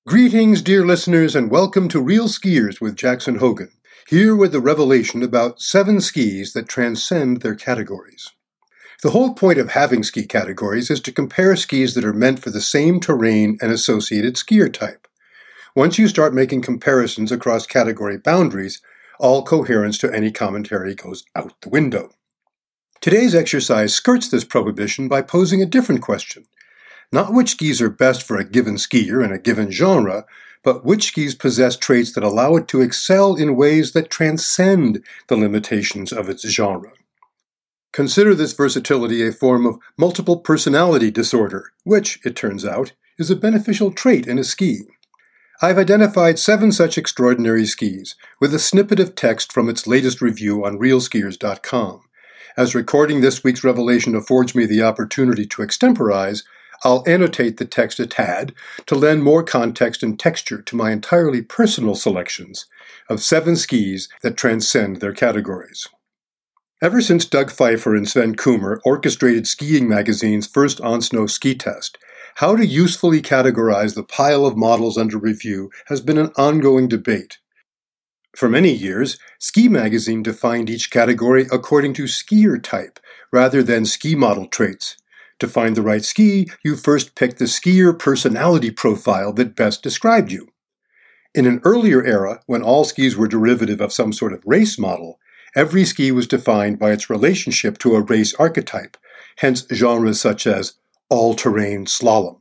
Greetings, dear listeners, and welcome to Real Skiers with Jackson Hogan, here with the revelation about 7 skis that transcend their categories. The whole point of having ski categories is to compare skis that are meant for the same terrain and associated skier type. Once you start making comparisons across category boundaries, all coherence to any commentary goes out the window. Today's exercise skirts this prohibition by posing a different question. Not which skis are best for a given skier in a given genre, but which skis possess traits that allow it to excel in ways that transcend the limitations of its genre. Consider this versatility a form of multiple personality disorder, which, it turns out, is a beneficial trait in a ski. I've identified 7 such extraordinary skis, with a snippet of text from its latest review on realskiers.com. As recording this week's revelation affords me the opportunity to extemporize, I'll annotate the text a tad to lend more context and texture to my entirely personal selections of 7 skis that transcend their categories. Ever since Doug Pfeiffer and Sven Kummer orchestrated Skiing Magazine's first on-snow ski test, how to usefully categorize the pile of models under review has been an ongoing debate. For many years, Ski Magazine defined each category according to skier type rather than ski model traits. To find the right ski, you first picked the skier personality profile that best described you. In an earlier era, when all skis were derivative of some sort of race model, every ski was defined by its relationship to a race archetype, hence genres such as all-terrain slalom.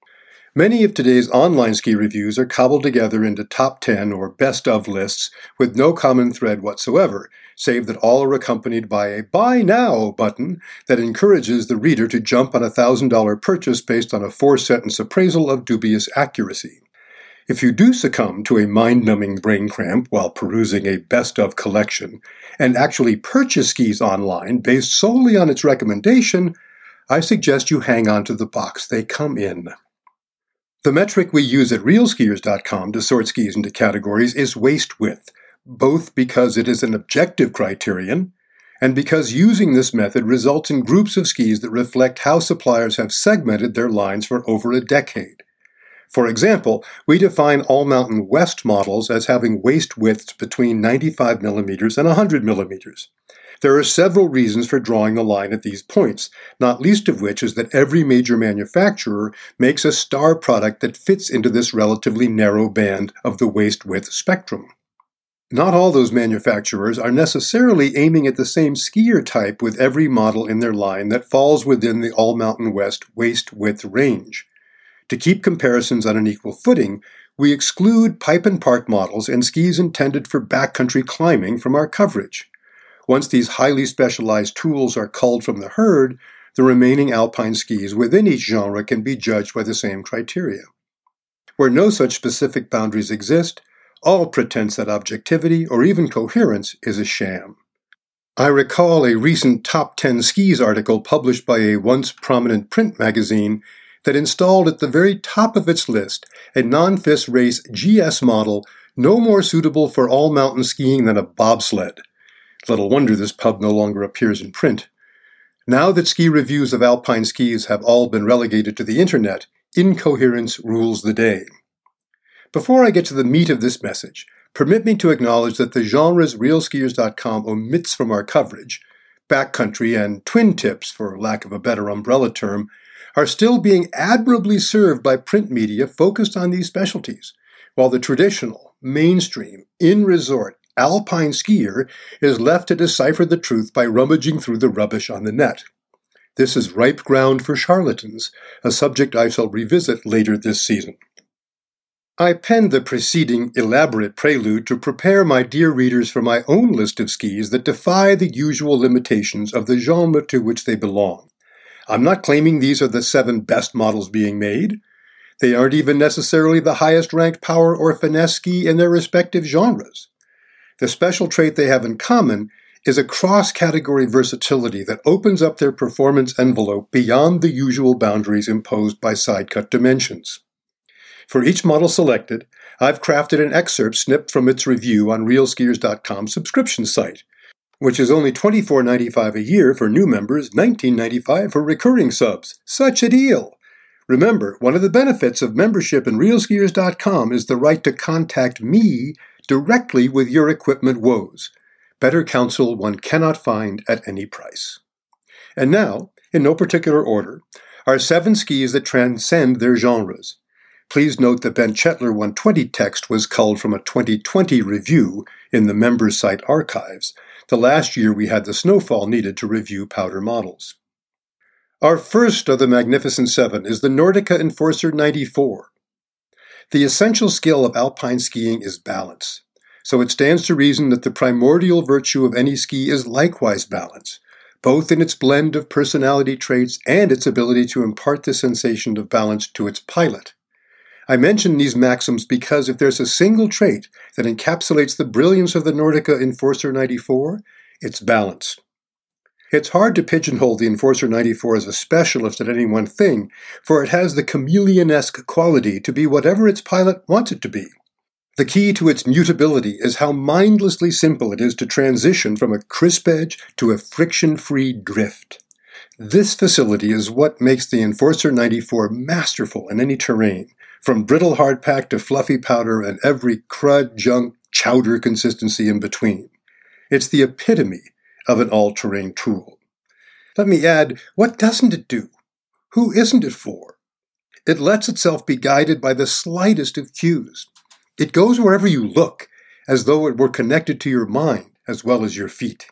Many of today's online ski reviews are cobbled together into top 10 or best of lists with no common thread whatsoever, save that all are accompanied by a Buy Now button that encourages the reader to jump on a $1,000 purchase based on a 4-sentence appraisal of dubious accuracy. If you do succumb to a mind-numbing brain cramp while perusing a best-of collection and actually purchase skis online based solely on its recommendation, I suggest you hang on to the box they come in. The metric we use at realskiers.com to sort skis into categories is waist width, both because it is an objective criterion and because using this method results in groups of skis that reflect how suppliers have segmented their lines for over a decade. For example, we define all-mountain West models as having waist widths between 95 mm and 100 mm. There are several reasons for drawing the line at these points, not least of which is that every major manufacturer makes a star product that fits into this relatively narrow band of the waist width spectrum. Not all those manufacturers are necessarily aiming at the same skier type with every model in their line that falls within the All-Mountain West waist width range. To keep comparisons on an equal footing, we exclude pipe and park models and skis intended for backcountry climbing from our coverage. Once these highly specialized tools are culled from the herd, the remaining alpine skis within each genre can be judged by the same criteria. Where no such specific boundaries exist, all pretense at objectivity or even coherence is a sham. I recall a recent Top 10 Skis article published by a once prominent print magazine that installed at the very top of its list a non-FIS race GS model no more suitable for all-mountain skiing than a bobsled. Little wonder this pub no longer appears in print. Now that ski reviews of alpine skis have all been relegated to the internet, incoherence rules the day. Before I get to the meat of this message, permit me to acknowledge that the genres realskiers.com omits from our coverage, backcountry and twin tips, for lack of a better umbrella term, are still being admirably served by print media focused on these specialties, while the traditional, mainstream, in-resort, alpine skier is left to decipher the truth by rummaging through the rubbish on the net. This is ripe ground for charlatans, a subject I shall revisit later this season. I penned the preceding elaborate prelude to prepare my dear readers for my own list of skis that defy the usual limitations of the genre to which they belong. I'm not claiming these are the 7 best models being made. They aren't even necessarily the highest-ranked power or finesse ski in their respective genres. The special trait they have in common is a cross-category versatility that opens up their performance envelope beyond the usual boundaries imposed by side-cut dimensions. For each model selected, I've crafted an excerpt snipped from its review on realskiers.com subscription site, which is only $24.95 a year for new members, $19.95 for recurring subs. Such a deal! Remember, one of the benefits of membership in realskiers.com is the right to contact me directly with your equipment woes. Better counsel one cannot find at any price. And now, in no particular order, are 7 skis that transcend their genres. Please note that Ben Chetler 120 text was culled from a 2020 review in the members site archives, the last year we had the snowfall needed to review powder models. Our first of the Magnificent 7 is the Nordica Enforcer 94. The essential skill of alpine skiing is balance, so it stands to reason that the primordial virtue of any ski is likewise balance, both in its blend of personality traits and its ability to impart the sensation of balance to its pilot. I mention these maxims because if there's a single trait that encapsulates the brilliance of the Nordica Enforcer 94, it's balance. It's hard to pigeonhole the Enforcer 94 as a specialist at any one thing, for it has the chameleon-esque quality to be whatever its pilot wants it to be. The key to its mutability is how mindlessly simple it is to transition from a crisp edge to a friction-free drift. This facility is what makes the Enforcer 94 masterful in any terrain, from brittle hardpack to fluffy powder and every crud, junk, chowder consistency in between. It's the epitome of an all-terrain tool. Let me add, what doesn't it do? Who isn't it for? It lets itself be guided by the slightest of cues. It goes wherever you look, as though it were connected to your mind as well as your feet.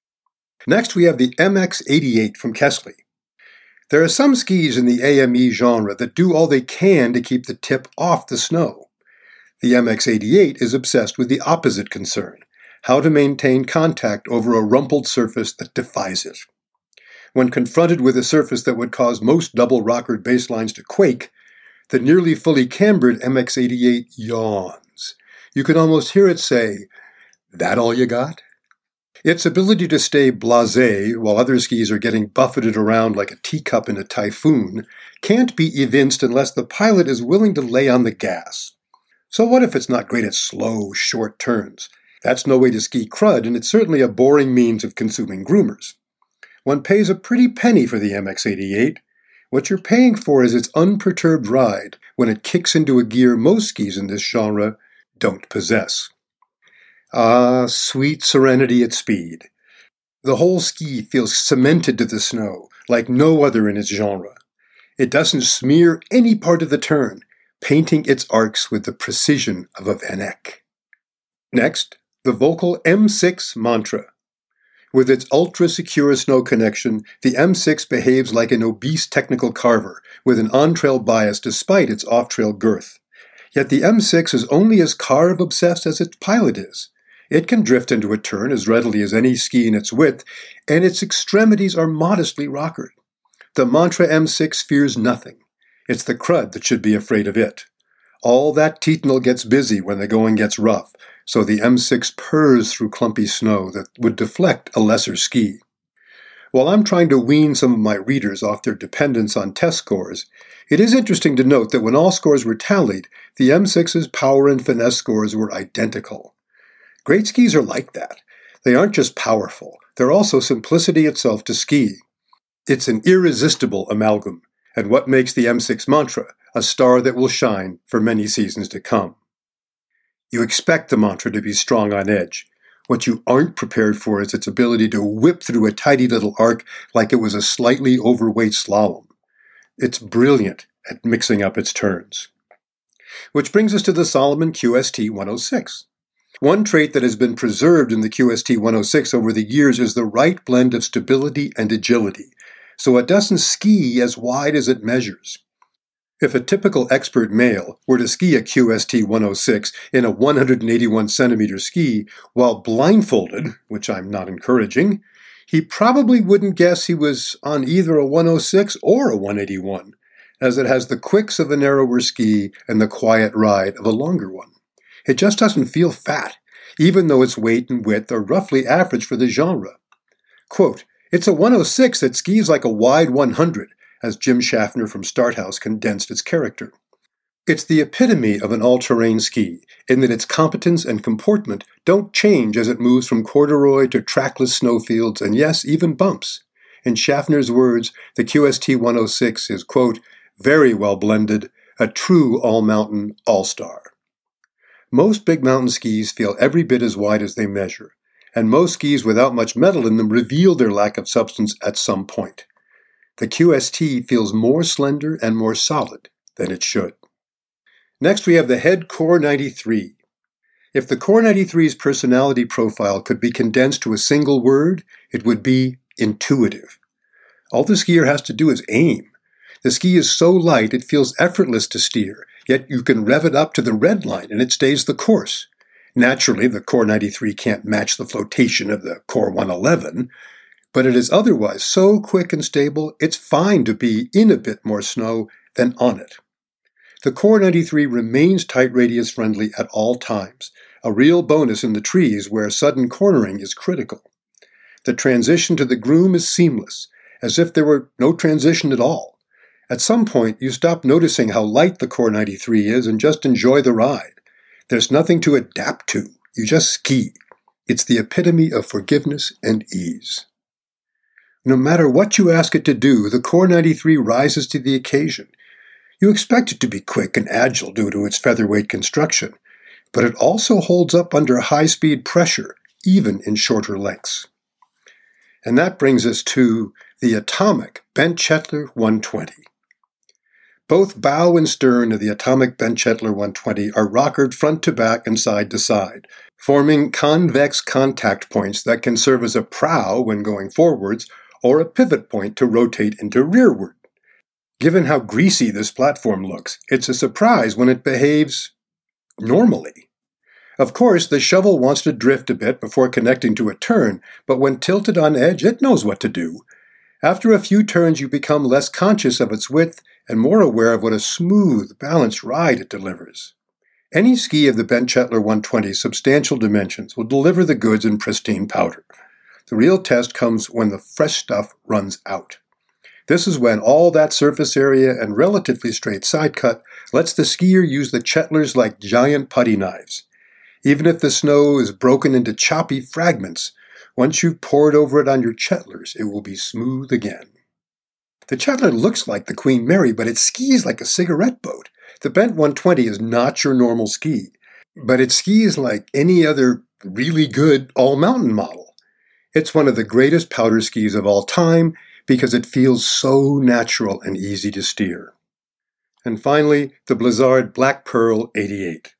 Next, we have the MX88 from Kesley. There are some skis in the AME genre that do all they can to keep the tip off the snow. The MX88 is obsessed with the opposite concern, how to maintain contact over a rumpled surface that defies it. When confronted with a surface that would cause most double-rockered baselines to quake, the nearly fully cambered MX88 yawns. You can almost hear it say, "That all you got?" Its ability to stay blasé while other skis are getting buffeted around like a teacup in a typhoon can't be evinced unless the pilot is willing to lay on the gas. So what if it's not great at slow, short turns? That's no way to ski crud, and it's certainly a boring means of consuming groomers. One pays a pretty penny for the MX88. What you're paying for is its unperturbed ride when it kicks into a gear most skis in this genre don't possess. Ah, sweet serenity at speed. The whole ski feels cemented to the snow, like no other in its genre. It doesn't smear any part of the turn, painting its arcs with the precision of a Van Eyck. Next, the Volkl M6 Mantra. With its ultra-secure snow connection, the M6 behaves like an obese technical carver, with an on-trail bias despite its off-trail girth. Yet the M6 is only as carve-obsessed as its pilot is. It can drift into a turn as readily as any ski in its width, and its extremities are modestly rockered. The Mantra M6 fears nothing. It's the crud that should be afraid of it. All that titanal gets busy when the going gets rough, so the M6 purrs through clumpy snow that would deflect a lesser ski. While I'm trying to wean some of my readers off their dependence on test scores, it is interesting to note that when all scores were tallied, the M6's power and finesse scores were identical. Great skis are like that. They aren't just powerful, they're also simplicity itself to ski. It's an irresistible amalgam, and what makes the M6 Mantra a star that will shine for many seasons to come. You expect the Mantra to be strong on edge. What you aren't prepared for is its ability to whip through a tidy little arc like it was a slightly overweight slalom. It's brilliant at mixing up its turns. Which brings us to the Salomon QST 106. One trait that has been preserved in the QST 106 over the years is the right blend of stability and agility, so it doesn't ski as wide as it measures. If a typical expert male were to ski a QST 106 in a 181 centimeter ski while blindfolded, which I'm not encouraging, he probably wouldn't guess he was on either a 106 or a 181, as it has the quicks of a narrower ski and the quiet ride of a longer one. It just doesn't feel fat, even though its weight and width are roughly average for the genre. Quote, "It's a 106 that skis like a wide 100, as Jim Schaffner from Starthouse condensed its character. It's the epitome of an all-terrain ski, in that its competence and comportment don't change as it moves from corduroy to trackless snowfields and yes, even bumps. In Schaffner's words, the QST 106 is, quote, very well blended, a true all-mountain all-star. Most big mountain skis feel every bit as wide as they measure, and most skis without much metal in them reveal their lack of substance at some point. The QST feels more slender and more solid than it should. Next, we have the Head Core 93. If the Core 93's personality profile could be condensed to a single word, it would be intuitive. All the skier has to do is aim. The ski is so light it feels effortless to steer, yet you can rev it up to the red line and it stays the course. Naturally, the Core 93 can't match the flotation of the Core 111, but it is otherwise so quick and stable, it's fine to be in a bit more snow than on it. The Core 93 remains tight radius friendly at all times, a real bonus in the trees where sudden cornering is critical. The transition to the groom is seamless, as if there were no transition at all. At some point, you stop noticing how light the Core 93 is and just enjoy the ride. There's nothing to adapt to. You just ski. It's the epitome of forgiveness and ease. No matter what you ask it to do, the Core 93 rises to the occasion. You expect it to be quick and agile due to its featherweight construction, but it also holds up under high-speed pressure, even in shorter lengths. And that brings us to the atomic Bent Chetler 120. Both bow and stern of the atomic Bent Chetler 120 are rockered front to back and side to side, forming convex contact points that can serve as a prow when going forwards or a pivot point to rotate into rearward. Given how greasy this platform looks, it's a surprise when it behaves normally. Of course, the shovel wants to drift a bit before connecting to a turn, but when tilted on edge, it knows what to do. After a few turns, you become less conscious of its width and more aware of what a smooth, balanced ride it delivers. Any ski of the Bent Chetler 120's substantial dimensions will deliver the goods in pristine powder. The real test comes when the fresh stuff runs out. This is when all that surface area and relatively straight side cut lets the skier use the Chetlers like giant putty knives. Even if the snow is broken into choppy fragments, once you've poured over it on your Chetlers, it will be smooth again. The Chetler looks like the Queen Mary, but it skis like a cigarette boat. The Bent 120 is not your normal ski, but it skis like any other really good all-mountain model. It's one of the greatest powder skis of all time because it feels so natural and easy to steer. And finally, the Blizzard Black Pearl 88.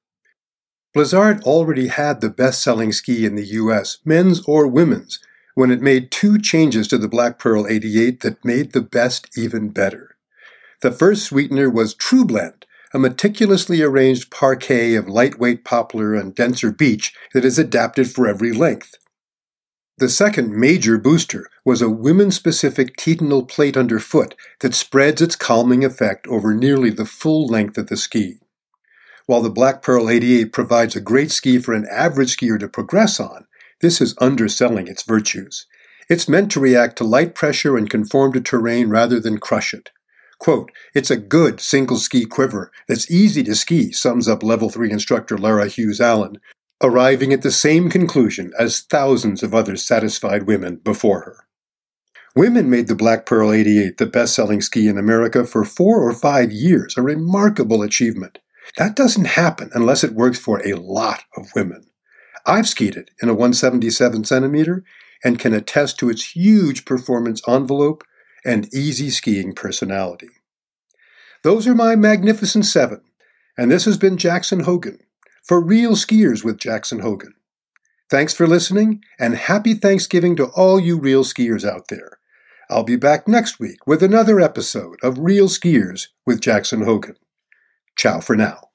Blizzard already had the best-selling ski in the U.S., men's or women's, when it made two changes to the Black Pearl 88 that made the best even better. The first sweetener was True Blend, a meticulously arranged parquet of lightweight poplar and denser beech that is adapted for every length. The second major booster was a women-specific titanal plate underfoot that spreads its calming effect over nearly the full length of the ski. While the Black Pearl 88 provides a great ski for an average skier to progress on, this is underselling its virtues. It's meant to react to light pressure and conform to terrain rather than crush it. Quote, "It's a good single ski quiver that's easy to ski," sums up Level 3 instructor Lara Hughes-Allen, arriving at the same conclusion as thousands of other satisfied women before her. Women made the Black Pearl 88 the best-selling ski in America for 4 or 5 years, a remarkable achievement. That doesn't happen unless it works for a lot of women. I've skied it in a 177 centimeter and can attest to its huge performance envelope and easy skiing personality. Those are my Magnificent 7, and this has been Jackson Hogan for Real Skiers with Jackson Hogan. Thanks for listening, and happy Thanksgiving to all you real skiers out there. I'll be back next week with another episode of Real Skiers with Jackson Hogan. Ciao for now.